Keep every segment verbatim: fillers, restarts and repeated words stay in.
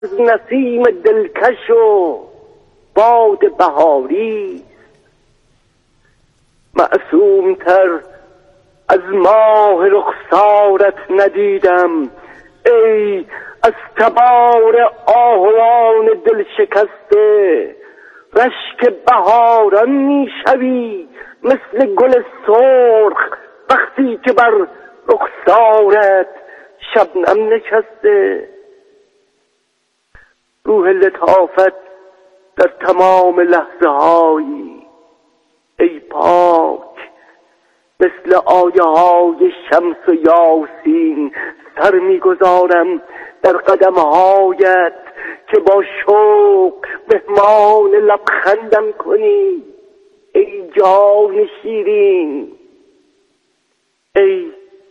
نسیم دلکش و باد بهاری، معصومتر از ماه رخسارت ندیدم. ای از تبار آهوان دل شکسته، رشک بهاران میشوی مثل گل سرخ وقتی که بر رخسارت شبنم نشسته. روح لطافت در تمام لحظه هایی، ای پاک مثل آیه های شمس و یاسین سر میگذارم در قدم هایت که با شوق مهمان لبخندم کنی. ای جان شیرین، ای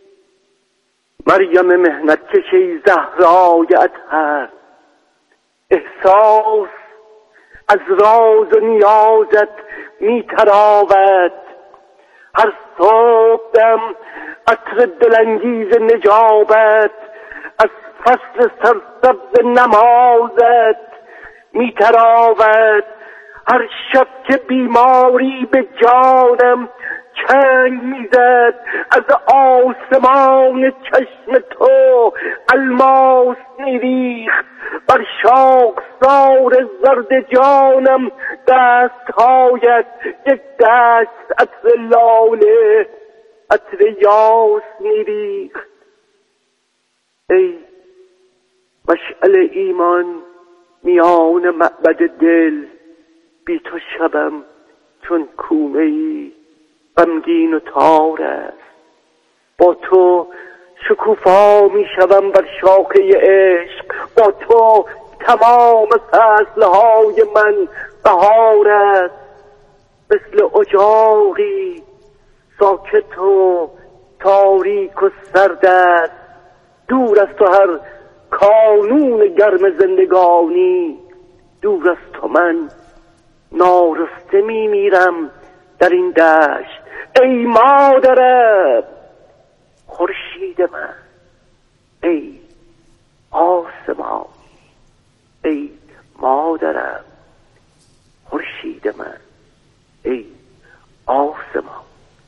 مریم محنتکش، ای زهرای اطهر، احساس از راز و نیازت میتراود. هر صبحدم عطر دلانگیز نجابت از فصل سرسبز نمازت میتراود. هر شب که بیماری به جانم چنگ میزد، از آسمان چشم تو الماس میریخت. بر شاخسار زرد جانم دستهایت یک دست عطر لاله عطر یاس میریخت. ای مشعل ایمان میان معبد دل، بی تو شبم چون کومه ای غمگین و تار است. با تو شکوفا می شوم بر شاخه عشق، با تو تمام فصلهای من بهار است. مثل اجاقی ساکت و تاریک و سرد است، دور از تو هر کانون گرم زندگانی. دور از تو من نارسته می میرم در این دشت. ای مادرم، خورشید من، ای آسمان، ای مادرم، خورشید من، ای آسمان.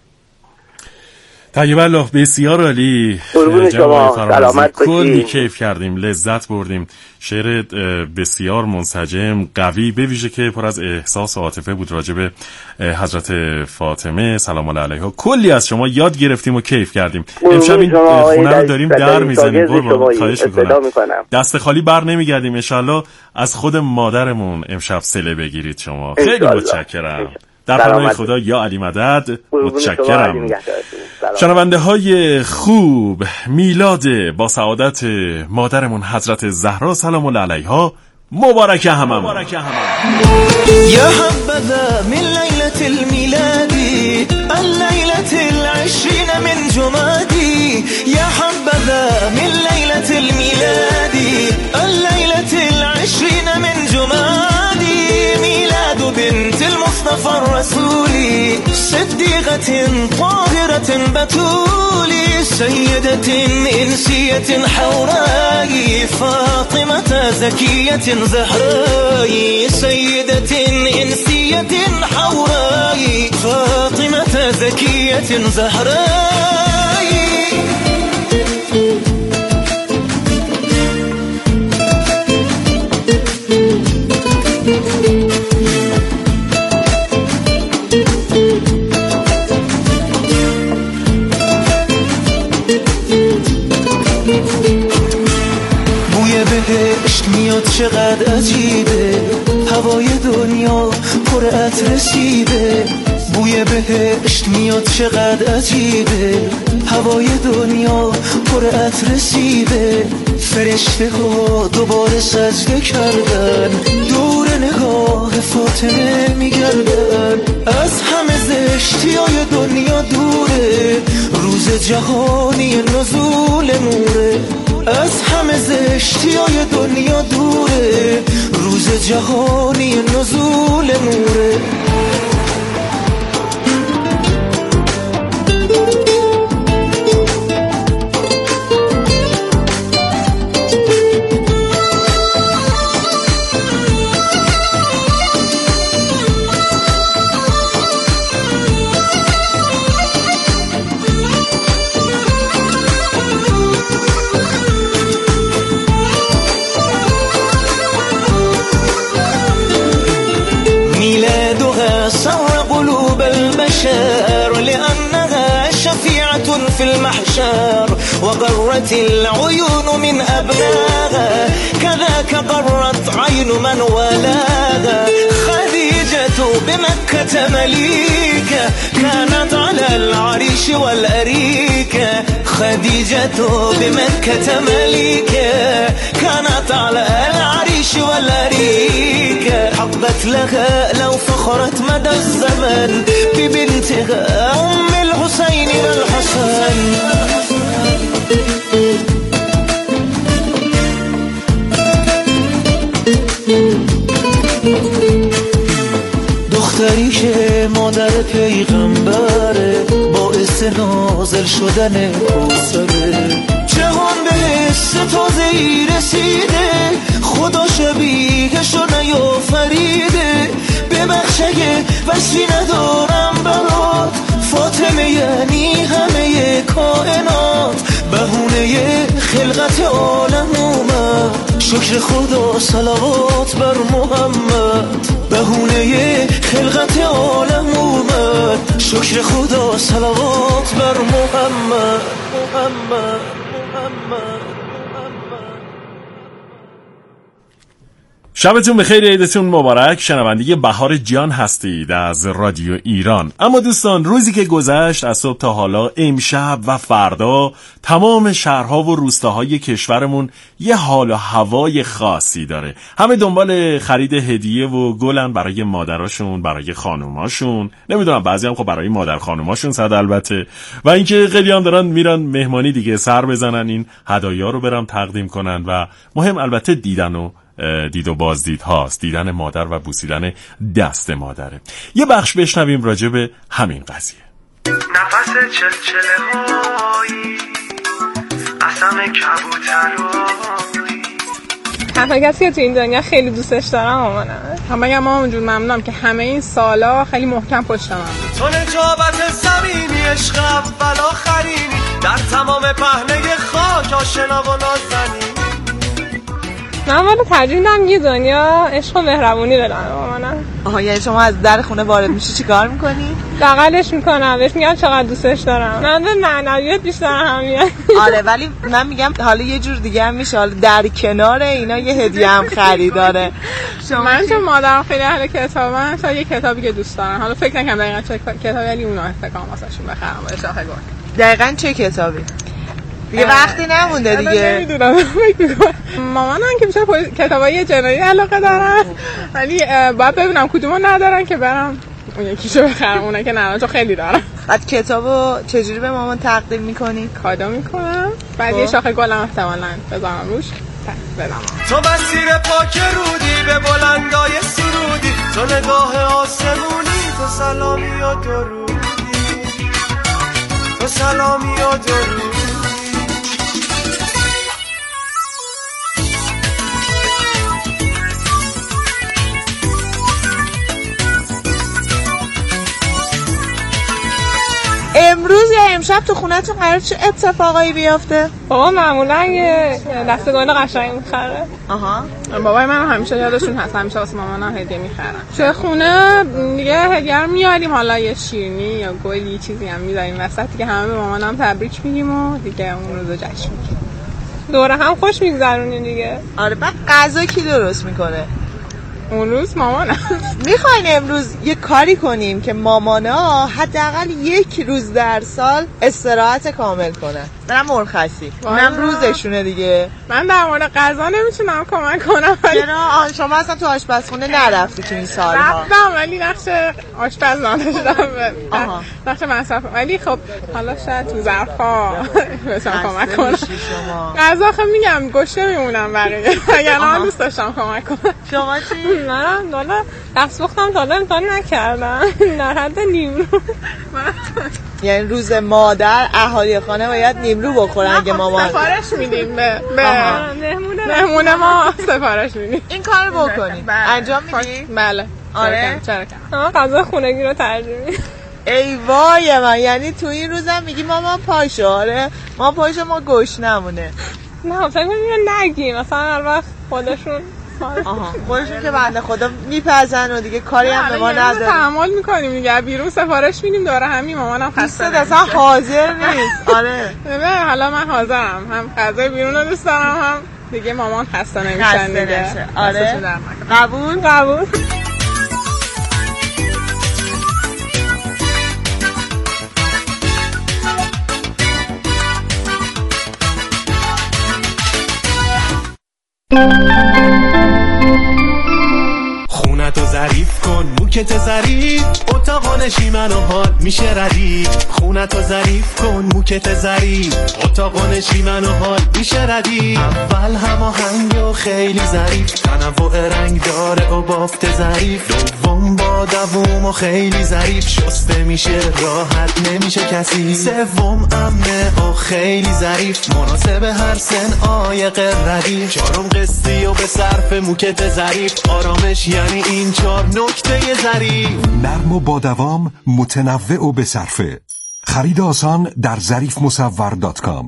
طیب الله، بسیار عالی. قربون شما، سلامت باشید. کلی کیف کردیم، لذت بردیم. شعر بسیار منسجم، قوی، به ویژه که پر از احساس و عاطفه بود راجع به حضرت فاطمه سلام الله علیها. کلی از شما یاد گرفتیم و کیف کردیم. امشب این خونه رو داریم در میزنیم. قربان، خواهش میکنم دست خالی بر نمیگردیم. انشالله از خود مادرمون امشب صله بگیرید شما. خیلی متشکرم. در پناه خدا یا علی مدد. متشکرم. شنونده های خوب، میلاد با سعادت مادرمون حضرت زهرا سلام الله علیها مبارک هممون. یا حبذا من لیلة الميلاد الليلة العشرين من جمادي، یا حبذا من لیلة الميلاد الليلة العشرين من جمادي، میلاد بنت المصطفى الرسول صديقة طاهرة بتول، سيدة إنسية حوراء فاطمة زكية زهراء، سيدة إنسية حوراء فاطمة زكية زهراء. بوی بهشت میاد چقدر عجیبه، هوای دنیا پر عطر رسیده. بوی بهشت میاد چقدر عجیبه، هوای دنیا پر عطر رسیده. فرشته ها دوباره سجده کردن، دور نگاه فاطمه میگردن. از همه زشتی های دنیا دوره، روز جهانی نزول نوره. از همه زشتی های دنیا دوره، روز جهانی نزول نوره. في المحشر وقرت العيون من أبناها كذاك قرت عين من ولاها خديجة بمكة مليكة كانت على العريش والأريكة خديجة بمكة مليكة كانت على العريش والأريكة حقت لها لو فخرت مدى الزمن ببنتها أم الحسين والحسن دختری که مادر پیغمبره باعث نازل شدن کوثره جهان به حس تازه‌ای رسیده خدا شبیهشو نیافریده ببخش اگه وصفی ندارم برات فاطمه یعنی همه کائنات بهونه خلقت عالم اومد شکر خدا صلوات بر محمد بهونه خلقت عالم اومد شکر خدا صلوات بر محمد محمد محمد شبتون بخیر، عیدتون مبارک. شنونده بهار جان هستید از رادیو ایران. اما دوستان، روزی که گذشت از صبح تا حالا، امشب و فردا تمام شهرها و روستاهای کشورمون یه حال و هوای خاصی داره. همه دنبال خرید هدیه و گلن برای مادراشون، برای خانوماشون، نمیدونم بعضی هم خب برای مادر خانوماشون صد البته، و اینکه خیلی هم دارن میرن مهمانی دیگه سر بزنن، این هدایا رو برام تقدیم کنن و مهم البته دیدن و دید و بازدید هاست، دیدن مادر و بوسیدن دست مادره. یه بخش بشنویم راجع به همین قضیه. نفس چلچله هایی قسم کبوترهایی تنها کسی که تو این دنیا خیلی دوستش دارم مامانم. هم بگم مامان جون ممنونم که همه این سالا خیلی محکم پشتم بود. تو نجابت زمینی عشق اول آخرینی در تمام پهنه خاک آشنا و نازنینی. من والا ترجیح میدم یه دنیا عشق و مهربونی بدم مامانم. آها، یعنی شما از در خونه وارد میشی چی کار میکنی؟ بغلش میکنم، بهش میگم چقدر دوستش دارم. من به معنویات بیشتر اهمیت. آره، ولی من میگم حالا یه جور دیگه هم میشه، حالا در کنار اینا یه هدیه هم خریداره. من چون مادرم خیلی اهل کتابن، تا یه کتابی که دوست دارم، حالا فکر نکنم دقیقاً چه کتابی، ولی اونو استقام واسهشون بخرم با شاخه گل. دقیقاً چه کتابی؟ دیگه وقتی نمونده دیگه. نمیدونم، فکر می‌کنم مامانم که بیشتر کتابای جنایی علاقه دارن، ولی باید ببینم کدومو ندارن که برم اون یکیشو بخرم، اونه که ندارن چون خیلی دارن. بعد کتابو چجوری به مامان تقدیم می‌کنی؟ کادو می‌کنم، بعد یه شاخه گلم احتمالاً بذارم روش بدم. تو مسیر پاک رودی به بلندای سرودی، تو نگاه آسمونی، تو سلامی و درودی، تو سلامی و درودی. امروز یا امشب تو خونه‌تون قرار چه اتفاقایی بیفته؟ بابا معمولا یه دسته گل قشنگ میخره. آها. بابای من همیشه یادشون هست، همیشه واسه مامانم هدیه میخرن. توی خونه دیگه هدیه رو میاریم، حالا یه شیرینی یا گلی چیزی هم میذاریم وسط دیگه، همه به مامانم تبریک میگیم و دیگه اون روزو جشن میگیریم. دوره هم خوش میگذرونیم دیگه. آره. بعد غذا کی درست میکنه؟ اون روز مامانم. میخواین امروز یه کاری کنیم که مامانا حداقل یک روز در سال استراحت کامل کنن، برم مرخصی، اونم روزشونه دیگه. من در مورد غذا نمیتونم کمک کنم. چرا؟ شما اصلا تو آشپزخونه نرفتی تو این سالها؟ رفتم ولی نقش آشپز نداشتم، نقش مصرف. ولی خب حالا شاید تو ظرفا بتونم کمک کنم. غذا خب میگم گوشه میمونم بقیه، اگر من دوست داشتم کمک کنم. شما چی؟ منم والا دست بختم تا الان امتحان نکردم، در حد نیمرو. یعنی روز مادر اهالی خانه باید نیمرو بخورن اگه مامان سفارش میدیم به مهمون ما، سفارش میدیم. این کار بکنید، انجام میدی؟ بله. آره؟ چرا کنم؟ غذا خونگی رو ترجیح میدیم. ای وای من، یعنی تو این روزم میگی مامان پاشو. آره ما پاشو، ما گوش نمونه. نه فکر کنم نگیم، مثلا هر وقت خودشون آها خودشون که بنده خدا میپزن و دیگه کاری هم به ما نداره. تحمل میکنیم دیگه، بیرون سفارش میدیم داره همین مامانم خسته نیست اصلا حاضر نیست. آره نه حالا من حاضرم، هم غذای بیرون رو دوست دارم هم دیگه مامان خسته نمیشن دیگه. آره قبول قبول. خونتو ظریف کن موکت ظریف، اتاق نشیمن و حال میشه ردیف. خونتو ظریف کن موکت ظریف، اتاق نشیمن و حال میشه ردیف. اول هماهنگ و خیلی ظریف، تنوع رنگ داره و بافت ظریف. دوم با دووم و خیلی ظریف، شسته میشه راحت نمیشه کسی. سوم امنه و خیلی ظریف، مناسب هر سن عایق ردیف. چهارم قسطی و به صرف موکت ظریف، آرامش یعنی این چهار نکته ظریف. نرم و با دوام، متنوع و به صرفه. خرید آسان در ظریف مصور دات کام.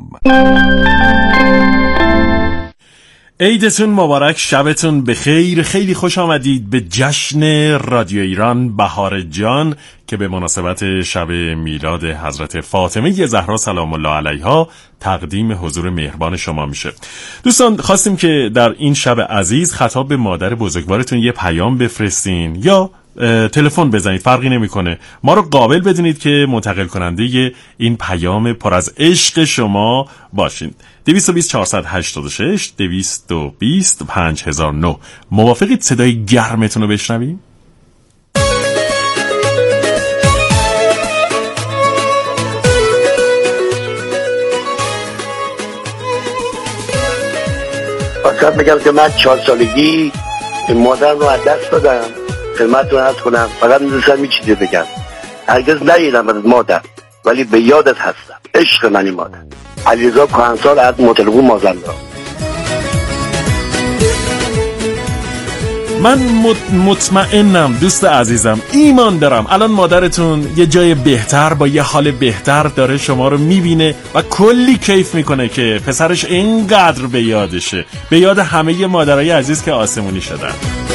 عیدتون مبارک، شبتون بخیر. خیلی خوش آمدید به جشن رادیو ایران بهار جان که به مناسبت شب میلاد حضرت فاطمه زهرا سلام الله علیها تقدیم حضور مهربان شما میشه. دوستان خواستیم که در این شب عزیز خطاب به مادر بزرگوارتون یه پیام بفرستین یا تلفن بزنید، فرقی نمیکنه. ما رو قابل بدونید که منتقل کننده این پیام پر از عشق شما باشین. دویست و بیست چهارصد و هشتاد و شش دویست و بیست پنج هزار و نه. موافقید صدای گرمتون رو بشنویم؟ فقط میگم که من چهار سالگی مادرم رو از دست دادم. خدمتتون عرض کنم فقط می‌دونستم یه چیزی بگم، هرگز ندیدم از مادر ولی به یادت هستم. عشق منی مادر. علیرضا کهنسال از مطلقون مازندران. من مطمئنم دوست عزیزم، ایمان دارم الان مادرتون یه جای بهتر با یه حال بهتر داره شما رو میبینه و کلی کیف میکنه که پسرش اینقدر به یادشه، به یاد همه مادرای عزیز که آسمونی شدن.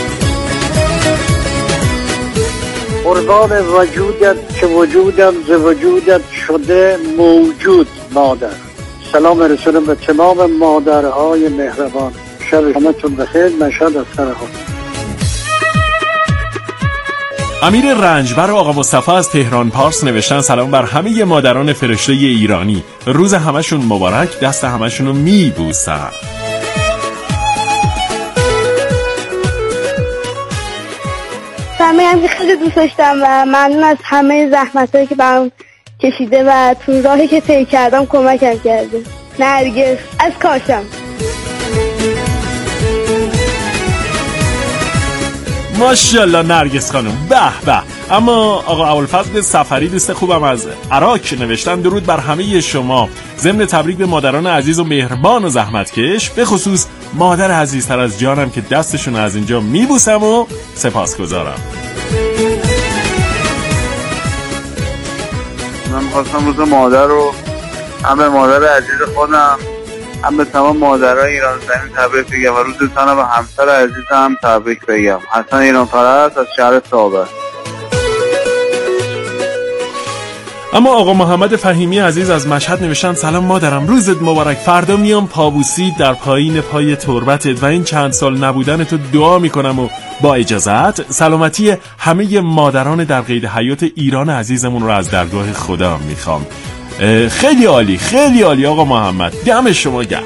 قربان وجودت که وجودم ز وجودت شده موجود مادر. سلام رسولم به تمام مادرهای مهربان. شب همتون بخیر. مشهد از سرخان. امیر رنجبر و آقا مصطفی از تهران پارس نوشتن سلام بر همه مادران فرشته ایرانی، روز همشون مبارک، دست همشون رو میبوسم. من میگم که خیلی دوست داشتم و ممنون از همه زحمتایی که برام کشیده و تو راهی که طی کردم کمکم کرده. نرگس از کاشان. ماشاءالله نرگس خانم، به به. اما آقا ابوالفضل سفری دوست خوبم از عراق نوشتن درود بر همه شما، ضمن تبریک به مادران عزیز و مهربان و زحمتکش، به خصوص مادر عزیزتر از جانم که دستشون از اینجا میبوسم و سپاسگزارم. من خواستم روز مادر رو هم به مادر عزیز خودم هم به تمام مادرای ایران زمین تبریک بگم و روزتان به همسر عزیز هم تبریک بگم. حسن ایران پرست از شهر صابر. اما آقا محمد فهیمی عزیز از مشهد نوشتن سلام مادرم، روزت مبارک، فردا میام پابوسی در پایین پای تربتت و این چند سال نبودن تو دعا میکنم و با اجازت سلامتی همه مادران در قید حیات ایران عزیزمون رو از درگاه خدا میخوام. خیلی عالی، خیلی عالی آقا محمد، دم شما گرم.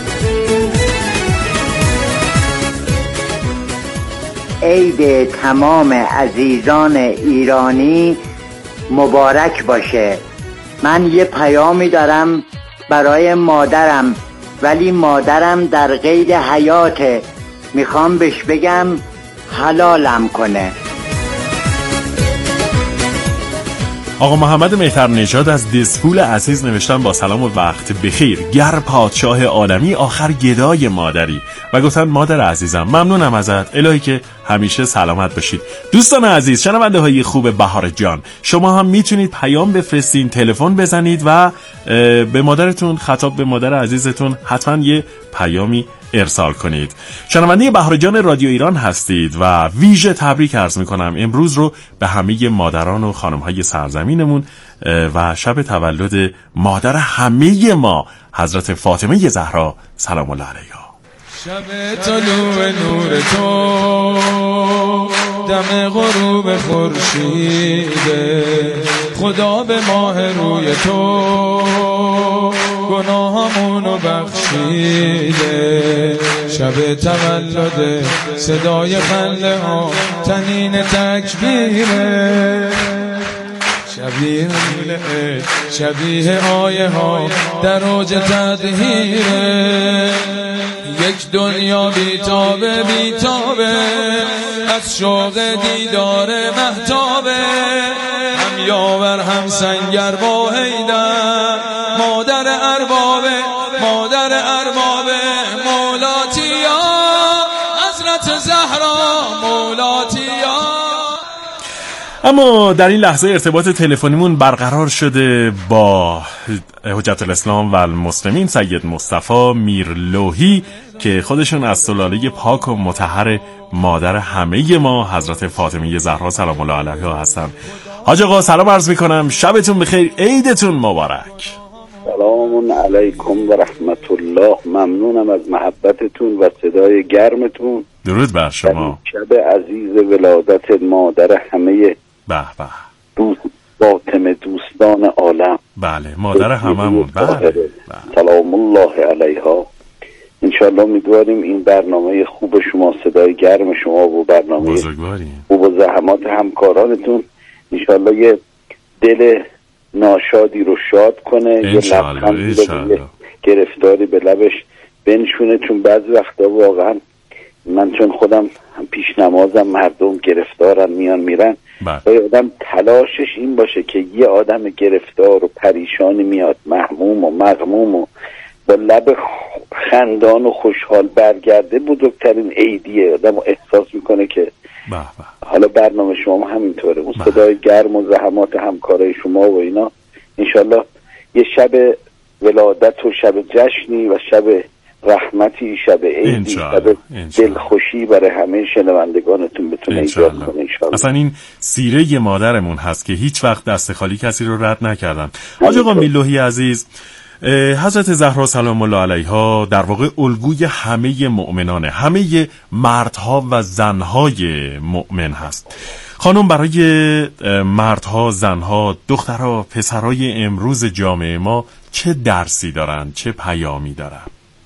عید تمام عزیزان ایرانی مبارک باشه. من یه پیامی دارم برای مادرم، ولی مادرم در قید حیاته، میخوام بهش بگم حلالم کنه. آقا محمد مهتر نژاد از دسپول عزیز نوشتن با سلام و وقت بخیر، گر پادشاه عالمی آخر گدای مادری، و گفتن مادر عزیزم ممنونم ازت، الهی که همیشه سلامت باشید. دوستان عزیز، شنونده های خوب بهار جان، شما هم میتونید پیام بفرستین، تلفن بزنید و به مادرتون، خطاب به مادر عزیزتون حتما یه پیامی ارسال کنید. شنونده بهار جان رادیو ایران هستید و ویژه تبریک عرض میکنم امروز رو به همه مادران و خانم‌های سرزمینمون و شب تولد مادر همه ما حضرت فاطمه زهرا سلام الله علیها. شب طلوع نور تو، دم غروب خورشیده، خدا به ماه روی تو گناهامونو بخشیده. شب تولد صدای خنده ها تنین تکبیره، شبیه مولعه شبیه آیه ها در اوج تدهیره. یک دنیا بیتابه بیتابه از شوق دیدار مهتابه، هم یاور هم سنگر با حیدر، مادر اربابه مادر اربابه، مولاتیا حضرت زهرا مولاتیا. اما در این لحظه ارتباط تلفنیمون برقرار شده با حجت الاسلام و المسلمین سید مصطفی میرلوحی که خودشون از سلاله پاک و مطهر مادر همه ما حضرت فاطمه زهرا سلام الله علیها هستن. حاج آقا سلام عرض میکنم، شبتون بخیر، عیدتون مبارک. سلام علیکم و رحمت الله. ممنونم از محبتتون و صدای گرمتون. درود بر شما. شب عزیز ولادت مادر همه به به دوست فاطمه دوستان عالم. بله مادر هممون. بله سلام الله علیها. انشالله میدواریم این برنامه خوب شما، صدای گرم شما و برنامه خوب و زحمات همکارانتون انشالله یه دل ناشادی رو شاد کنه، یه لبخندی رو گرفتاری به لبش بنشونه. چون بعضی وقتا واقعا من چون خودم پیش نمازم مردم گرفتارن میان میرن و یه آدم تلاشش این باشه که یه آدم گرفتار و پریشانی میاد محموم و مغموم و با لب خندان و خوشحال برگرده، بزرگترین عیدیه. آدم احساس میکنه که با با. حالا برنامه شما هم همینطوره، اون صدای گرم و زحمات همکارای شما و اینا انشالله یه شب ولادت و شب جشنی و شب رحمتی، شب عیدی، شب دلخوشی برای همه شنوندگانتون بتونه ایجاد کنه انشالله. اصلا این سیره مادرمون هست که هیچ وقت دست خالی کسی رو رد نکردن. حاج آقا میرلوحی عزیز، حضرت زهرا سلام الله علیها در واقع الگوی همه مؤمنانه، همه مردها و زنهای مؤمن هست. خانم برای مردها، زنها، دخترها، پسرهای امروز جامعه ما چه درسی دارن، چه پیامی دارن؟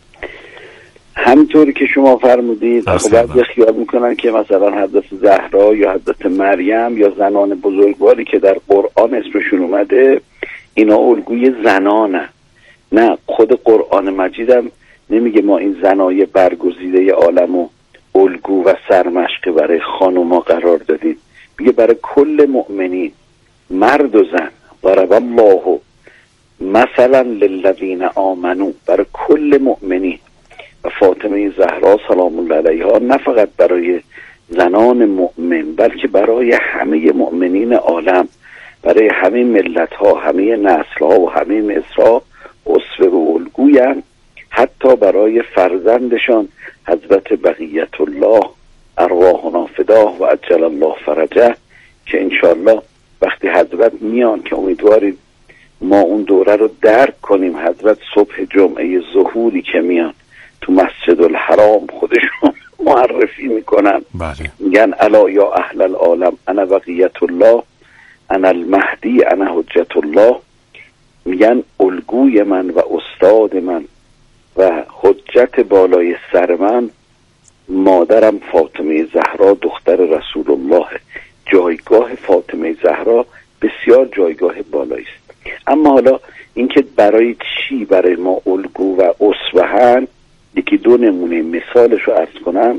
همینطوری که شما فرمودید، بعضی خیال میکنن که مثلا حضرت زهرا یا حضرت مریم یا زنان بزرگواری که در قرآن اسمشون اومده اینا الگوی زنانه. نه، خود قرآن مجیدم نمیگه ما این زنای برگزیده عالم و الگو و سرمشق برای خانوما قرار دادید، میگه برای کل مؤمنین مرد و زن. ضرب الله مثلا للذین آمنو، برای کل مؤمنین. و فاطمه زهرا سلام الله علیها نه فقط برای زنان مؤمن بلکه برای همه مؤمنین عالم، برای همه ملت ها، همه نسل ها و همه مصرها اسوه و الگوین، حتی برای فرزندشان حضرت بقیت الله ارواحنا فداه و عجل الله فرجه که انشالله وقتی حضرت میان که امیدواریم ما اون دوره رو درک کنیم. حضرت صبح جمعه ظهوری که میان تو مسجد الحرام خودشون معرفی میکنن، بله. میگن الا یا اهل العالم انا بقیت الله انا المهدی انا حجت الله. میگن الگوی من و استاد من و حجت بالای سر من مادرم فاطمه زهرا دختر رسول الله. جایگاه فاطمه زهرا بسیار جایگاه بالایی است. اما حالا اینکه برای چی برای ما الگو و اسوه هن، یکی دو نمونه مثالش رو عرض کنم.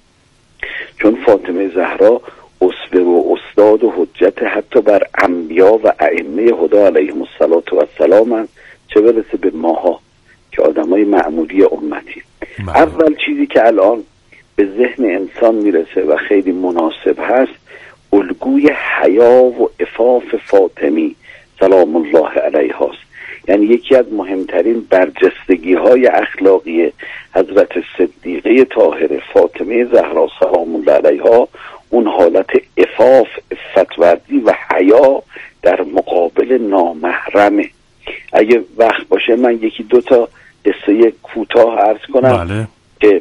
چون فاطمه زهرا اسوه و استاد و حجت حتی بر انبیا و ائمه هدی علیهم الصلوة و السلام، چه برسه به ماها که آدمای معمولی امتی. بله. اول چیزی که الان به ذهن انسان میرسه و خیلی مناسب هست الگوی حیا و عفاف فاطمی سلام الله علیها است. یعنی یکی از مهمترین برجستگی های اخلاقی حضرت صدیقه طاهره فاطمه زهرا سلام الله علیها اون حالت عفاف، عفت‌ورزی و حیا در مقابل نامحرمه. اگه وقت باشه من یکی دو تا قصه کوتاه عرض کنم. بله. که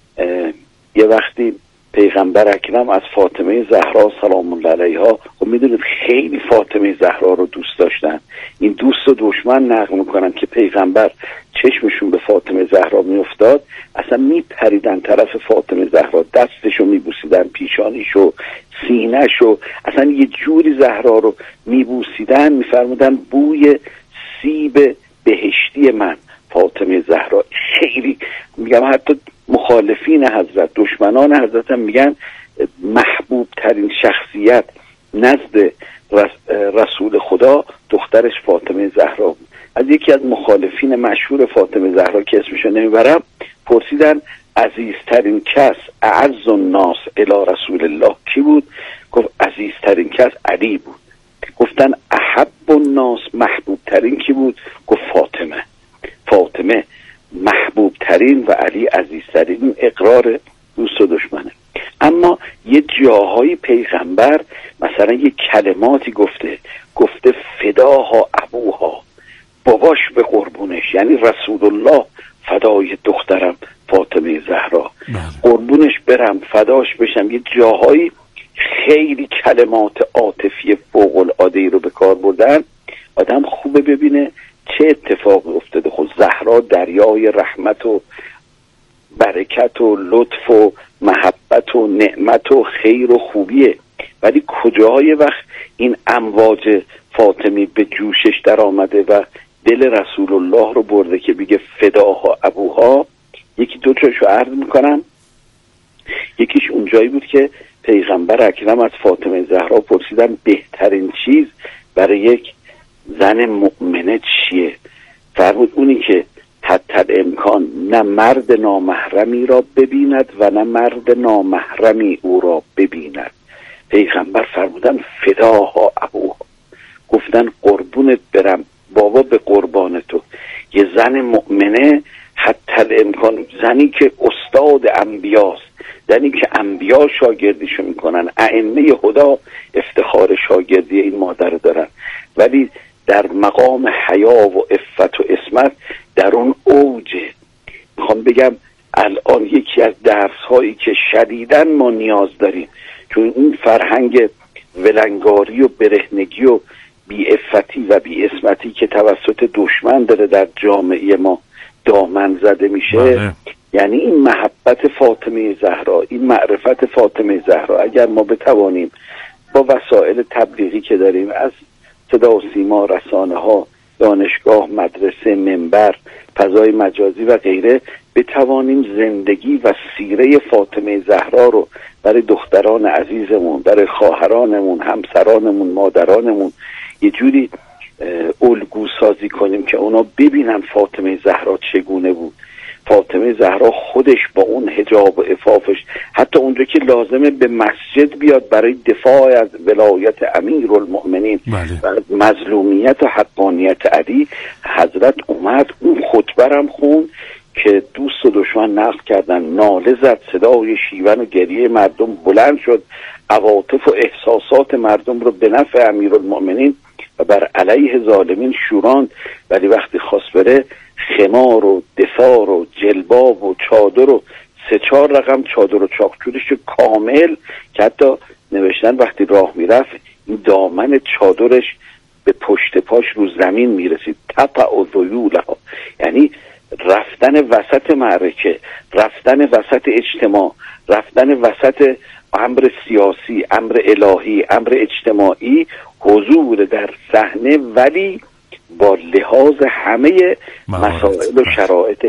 یه وقتی پیغمبر اکرم از فاطمه زهرا سلام الله علیها، خب میدونید خیلی فاطمه زهرا رو دوست داشتن، این دوست و دشمن نقل میکنن که پیغمبر چشمشون به فاطمه زهرا میافتاد اصلا میپریدن طرف فاطمه زهرا، دستشو میبوسیدن، پیشانیشو، سینهشو، اصلا یه جوری زهرا رو میبوسیدن، میفرمودن بوی سیب بهشتی من فاطمه زهرا. خیلی میگم حتی مخالفین حضرت، دشمنان حضرت هم میگن محبوب ترین شخصیت نزد رسول خدا دخترش فاطمه زهرا بود. از یکی از مخالفین مشهور فاطمه زهرا که اسمشو نمیبرم پرسیدن عزیزترین کس اعز الناس الی رسول الله کی بود؟ گفت عزیزترین کس علی بود. گفتن احب الناس محبوب ترین کی بود؟ گفت فاطمه. فاطمه محبوب ترین و علی عزیزترین. اقرار دوست و دشمنه. اما یه جاهای پیغمبر مثلا یه کلماتی گفته، گفته فداها ابوها، باباش به قربونش، یعنی رسول الله فدای دخترم فاطمه زهرا، قربونش برم، فداش بشم. یه جاهایی خیلی کلمات عاطفی فوق العاده رو به کار بردن. آدم خوبه ببینه چه اتفاقی افتاده. خود زهرا دریای رحمت و برکت و لطف و محبت و نعمت و خیر و خوبیه، ولی کجای وقت این امواج فاطمی به جوشش در آمده و دل رسول الله رو برده که بگه فداها ابوها. یکی دو تاشو عرض میکنم. یکیش اونجایی بود که پیغمبر اکرم از فاطمه زهرا پرسیدن بهترین چیز برای یک زن مؤمنه چیه؟ فرمود اونی که حتی امکان نه مرد نامحرمی را ببیند و نه مرد نامحرمی او را ببیند. پیغمبر فرمودن فداها ابوها، گفتن قربونت برم بابا به قربان تو. یه زن مؤمنه حتی امکان، زنی که استاد انبیاست، زنی که انبیا شاگردیشو میکنن، ائمه خدا افتخار شاگردی این مادر دارن، ولی در مقام حیا و عفت و عصمت در اون اوجه. میخوام بگم الان یکی از درس هایی که شدیداً ما نیاز داریم، چون این فرهنگ ولنگاری و برهنگی و بی‌عفتی و بی‌عصمتی که توسط دشمن داره در جامعه ما دامن زده میشه، بله. یعنی این محبت فاطمه زهرا، این معرفت فاطمه زهرا اگر ما بتوانیم با وسایل تبلیغی که داریم، از صدا و سیما، رسانه ها، دانشگاه، مدرسه، منبر، فضای مجازی و غیره، بتوانیم زندگی و سیره فاطمه زهرا رو برای دختران عزیزمون، برای خواهرانمون، همسرانمون، مادرانمون یه جوری الگو سازی کنیم که اونا ببینن فاطمه زهرا چگونه بود. فاطمه زهرا خودش با اون حجاب و عفافش حتی اونجا که لازمه به مسجد بیاد برای دفاع از ولایت امیرالمؤمنین و از مظلومیت و حقانیت علی، حضرت اومد اون خطبه هم خون که دوست و دشمن نقل کردن، ناله زد، صدای شیون و گریه مردم بلند شد، عواطف و احساسات مردم رو به نفع امیرالمؤمنین و بر علیه ظالمین شوراند. ولی وقتی خواست بره، خمار و دثار و جلباب و چادر و سه چهار رقم چادر و چاقچورش کامل که حتی نوشتن وقتی راه میرفت این دامن چادرش به پشت پاش رو زمین میرسید، تپع و ذیولها، یعنی رفتن وسط معرکه، رفتن وسط اجتماع، رفتن وسط امر سیاسی، امر الهی، امر اجتماعی، حضور در صحنه ولی با لحاظ همه مسائل و شرایط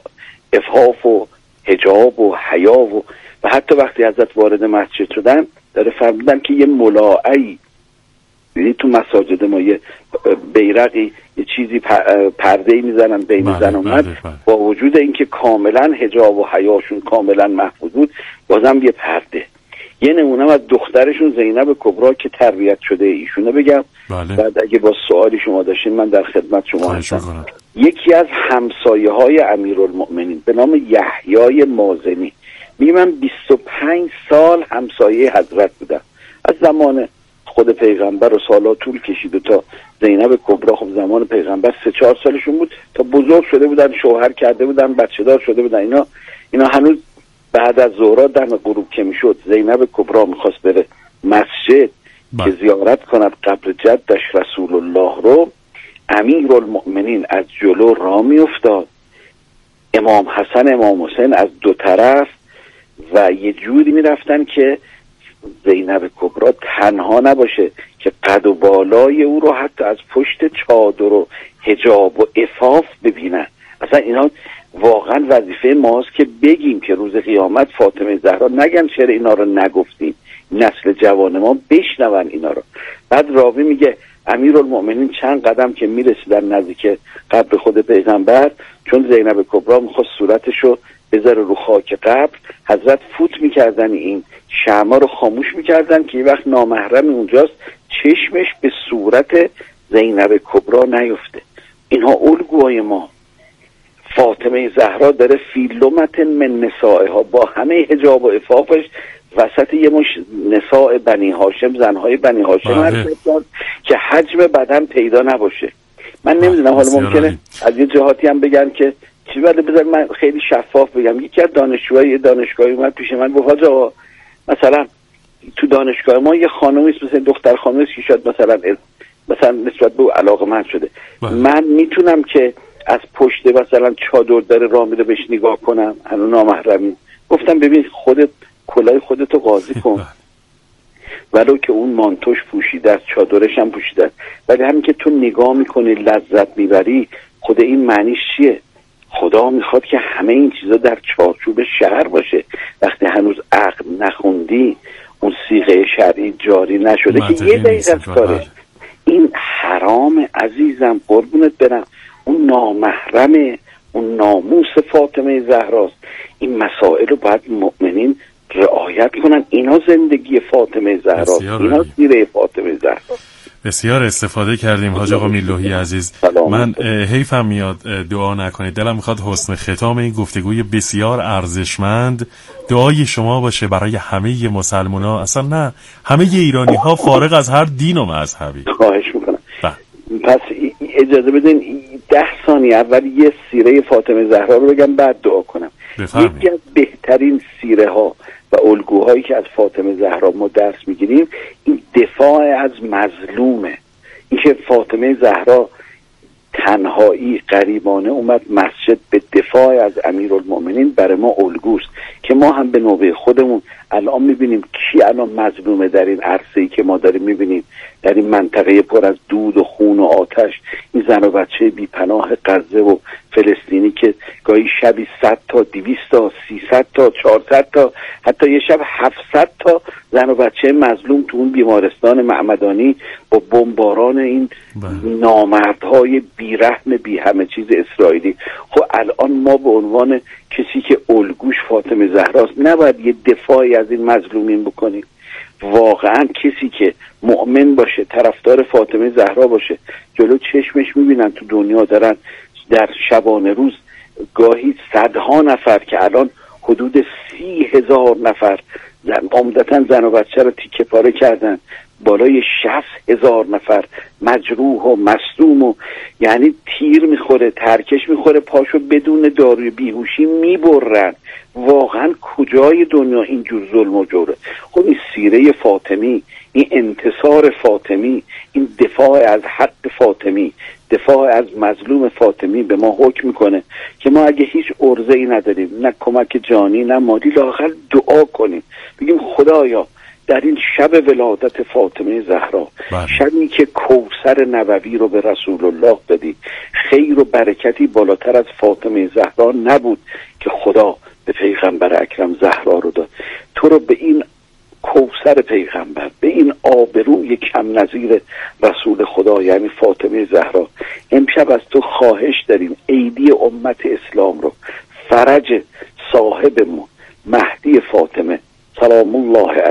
عفاف و حجاب و حیا و و حتی وقتی حضرت وارد مسجد شدن داره فرمودن که یه ملاعی یعنی تو مساجد ما یه بیرقی یه چیزی پرده‌ای میزنن بین زن و مرد، با وجود اینکه کاملا حجاب و حیاشون کاملا محفوظ بود بازم یه پرده. یه نمونه از دخترشون زینب کبرا که تربیت شده ایشونه بگم. بله. بعد اگه با سوالی شما داشتین من در خدمت شما هستم. یکی از همسایه های امیرالمؤمنین به نام یحیای مازنی، می من بیست و پنج سال همسایه حضرت بودم، از زمان خود پیغمبر و سالا طول کشید و تا زینب کبرا خب زمان پیغمبر سه چهار سالشون بود تا بزرگ شده بودن، شوهر کرده بودن، بچه دار شده بودن. اینا اینا هنوز بعد از ظهرات در غروب که میشد زینب کبرا میخواست بره مسجد که زیارت کند قبر جدش رسول الله رو، امیرالمؤمنین از جلو راه میافتاد، امام حسن امام حسین از دو طرف و یه جوری میرفتن که زینب کبرا تنها نباشه که قد و بالای او رو حتی از پشت چادر و حجاب و عفاف ببینن. اصلا اینا واقعا وظیفه ماست که بگیم که روز قیامت فاطمه زهرا نگن چرا اینا رو نگفتیم، نسل جوان ما بشنون اینا رو. بعد راوی میگه امیرالمؤمنین چند قدم که میرسیدن نزدیک قبر خود پیغمبر، چون زینب کبرا میخواست صورتشو بذاره رو خاک قبر، حضرت فوت میکردن این شمع رو خاموش میکردن که یه وقت نامحرم اونجاست چشمش به صورت زینب کبرا نیفته. اینها الگوهای ما. فاطمه زهرا داره فی لمت من نسائها با همه حجاب و عفافش وسط یه مش نساء بنی هاشم، زنهای بنی هاشم هست که حجم بدن پیدا نباشه. من نمیدونم، حالا ممکنه از یه جهاتی هم بگن که چی، ولی بذار من خیلی شفاف بگم. یکی از دانشجوهای دانشگاهی اومد پیش من گفت حاج آقا مثلا تو دانشگاه ما یه خانومی است، مثلا دختر خانومی است که شاید مثلا مثلا نسبت به علاقه‌مند شده، من میتونم که از پشت مثلا چادر داره راه میره بهش نگاه کنم هنوز نامحرمی؟ گفتم ببین خودت کلاه خودتو قاضی کن، ولو که اون مانتوش پوشیده است، چادرش هم پوشیده است، ولی همین که تو نگاه میکنی لذت میبری، خود این معنیش چیه؟ خدا میخواد که همه این چیزا در چارچوب شرع باشه. وقتی هنوز عقل نخوندی، اون صیغه شرعی جاری نشده که یه دقیقه کارش این حرام عزیزم، قربونت برم، اون نامحرمه، اون ناموس فاطمه زهراست. این مسائل رو باید مؤمنین رعایت کنن. اینا زندگی فاطمه زهراست، اینا سیره فاطمه زهراست. بسیار استفاده کردیم حاج آقا میرلوحی عزیز. من حیفم میاد دعا نکنید، دلم میخواد حسن ختام این گفتگوی بسیار ارزشمند دعای شما باشه برای همه مسلمان‌ها، اصلا نه همه ایرانی ها فارغ از هر دین و مذهبی. خواهش میکنم. پس اجازه بدین ده ثانیه اول یه سیره فاطمه زهرا رو بگم بعد دعا کنم. بفرمید. یکی از بهترین سیره ها و الگوهایی که از فاطمه زهرا ما درس میگیریم این دفاع از مظلومه. این که فاطمه زهرا تنهایی غریبانه اومد مسجد به دفاع از امیرالمؤمنین، برای ما الگوست که ما هم به نوبه خودمون الان میبینیم کی الان مظلومه در این عرصه‌ای که ما داریم میبینیم، در این منطقه پر از دود و خون و آتش. این زن و بچه بی پناه غزه و فلسطینی که گاهی شبی صد تا دویست تا سیصد تا چهارصد تا حتی یه شب هفتصد تا زن و بچه مظلوم تو اون بیمارستان معمدانی با بمباران این نامردهای بیرحم بی همه چیز اسرائیلی. خب الان ما به عنوان کسی که الگوش فاطمه زهراست نباید یه دفاعی از این مظلومین بکنیم؟ واقعا کسی که مؤمن باشه، طرفدار فاطمه زهرا باشه، جلو چشمش میبینن تو دنیا دارن در شبانه روز گاهی صدها نفر که الان حدود سی هزار نفر زن عمدتاً زن و بچه رو تیکه پاره کردن، بالای شصت هزار نفر مجروح و مصدوم و یعنی تیر میخوره، ترکش میخوره، پاشو بدون داروی بیهوشی میبرن. واقعا کجای دنیا اینجور ظلم و جوره؟ خب این سیره فاطمی، این انتصار فاطمی، این دفاع از حق فاطمی، دفاع از مظلوم فاطمی به ما حکم میکنه که ما اگه هیچ عرضه‌ای نداریم، نه کمک جانی نه مالی، لااقل دعا کنیم، بگیم خدایا در این شب ولادت فاطمه زهرا، شبی که کوثر نبوی رو به رسول الله دادی، خیر و برکتی بالاتر از فاطمه زهرا نبود که خدا به پیغمبر اکرم زهرا رو داد. تو رو به این کوثر کوثر پیغمبر، به این آبروی کم نظیر رسول خدا یعنی فاطمه زهرا، امشب از تو خواهش داریم عیدی امت اسلام رو فرج صاحبمون مهدی فاطمه سلام الله